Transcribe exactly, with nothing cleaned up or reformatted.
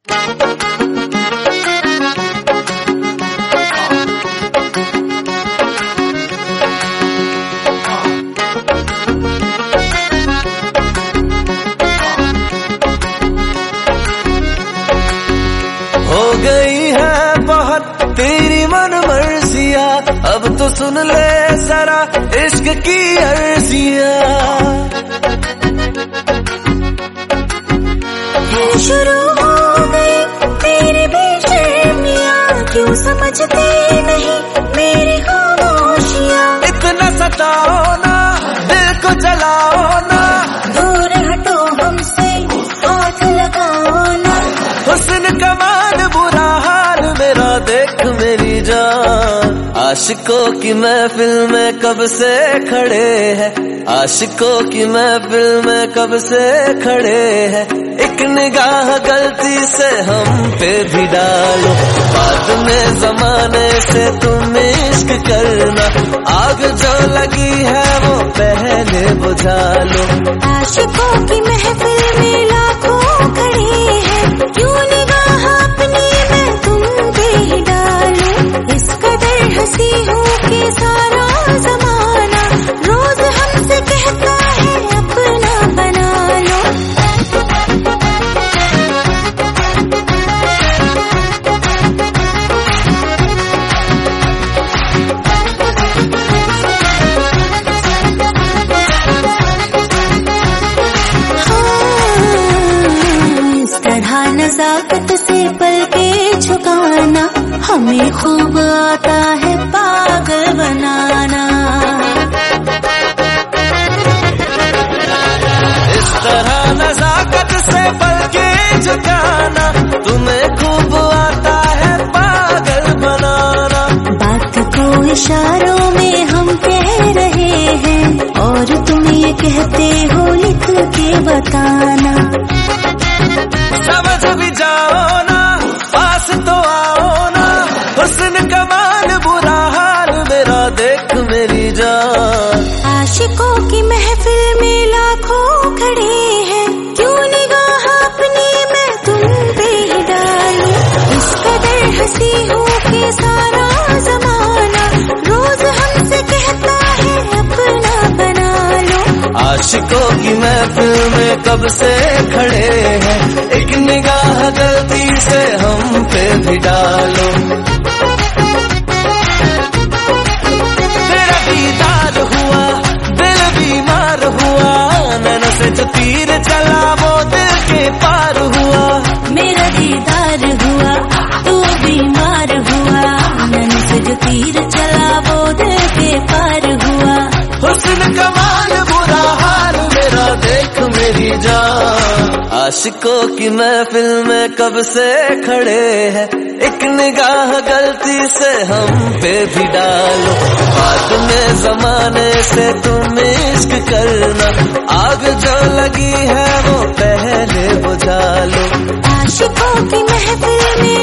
हो गई है बहुत तेरी मन मर्जियाँ, अब तो सुन ले जरा इश्क की अर्जियाँ। शुरू हो गई तेरी बेशर्मियाँ, क्यों समझते नहीं मेरी खामोशियाँ। इतना सताओ ना, दिल को जलाओ ना, दूर हटो हमसे, हाथ लगाओ ना। हुस्न कमाल बुरा हाल मेरा देख मेरी जान। आशिकों की महफिल में कब से खड़े हैं, आशिकों की महफिल में कब से खड़े हैं। एक निगाह गलती से हम पे भी डालो, बाद में जमाने से तुम इश्क करना। आग जो लगी है वो पहले बुझा लो। आशिकों की महफिल में लाखों खड़े हैं, क्यों निगाह अपनी मैं तुम पे ही डालूं। इस कदर हंसी हूँ कि सारा जमाना रोज हमसे कहता है अपना बना लो। नज़ाकत से पल के झुकाना, हमें खूब आता है पागल बनाना। इस तरह नज़ाकत से पल के झुकाना, तुम्हें खूब आता है पागल बनाना। बात को इशारों में हम कह रहे हैं, और तुम ये कहते हो लिख के बताना। समझ भी जाओ ना, पास तो आओ ना, हुस्न कमाल बुरा हाल मेरा देख मेरी जान। आशिकों की महफिल में लाखों खड़े हैं, क्यों निगाह अपनी मैं तुम पे ही डालूं। इस कदर हंसी हूँ कि सारा जमाना रोज हमसे कहता है अपना बना लो। आशिकों की महफिल में कब से खड़े हैं, एक निगाह गलती से हम पे भी डालो। तेरा दीदार हुआ, दिल बीमार हुआ, नैनों से जो तीर चला वो दिल के पार हुआ। मेरा दीदार हुआ, तू बीमार हुआ, नैनों से जो तीर चला वो दिल के पार हुआ। हुस्न कमाल बुरा हाल मेरा देख मेरी जान। आशिकों की महफिल में कब से खड़े हैं, एक निगाह गलती से हम पे भी डालो। बाद में जमाने से तुम इश्क करना, आग जो लगी है वो पहले बुझा लो। आशिकों की महफिल में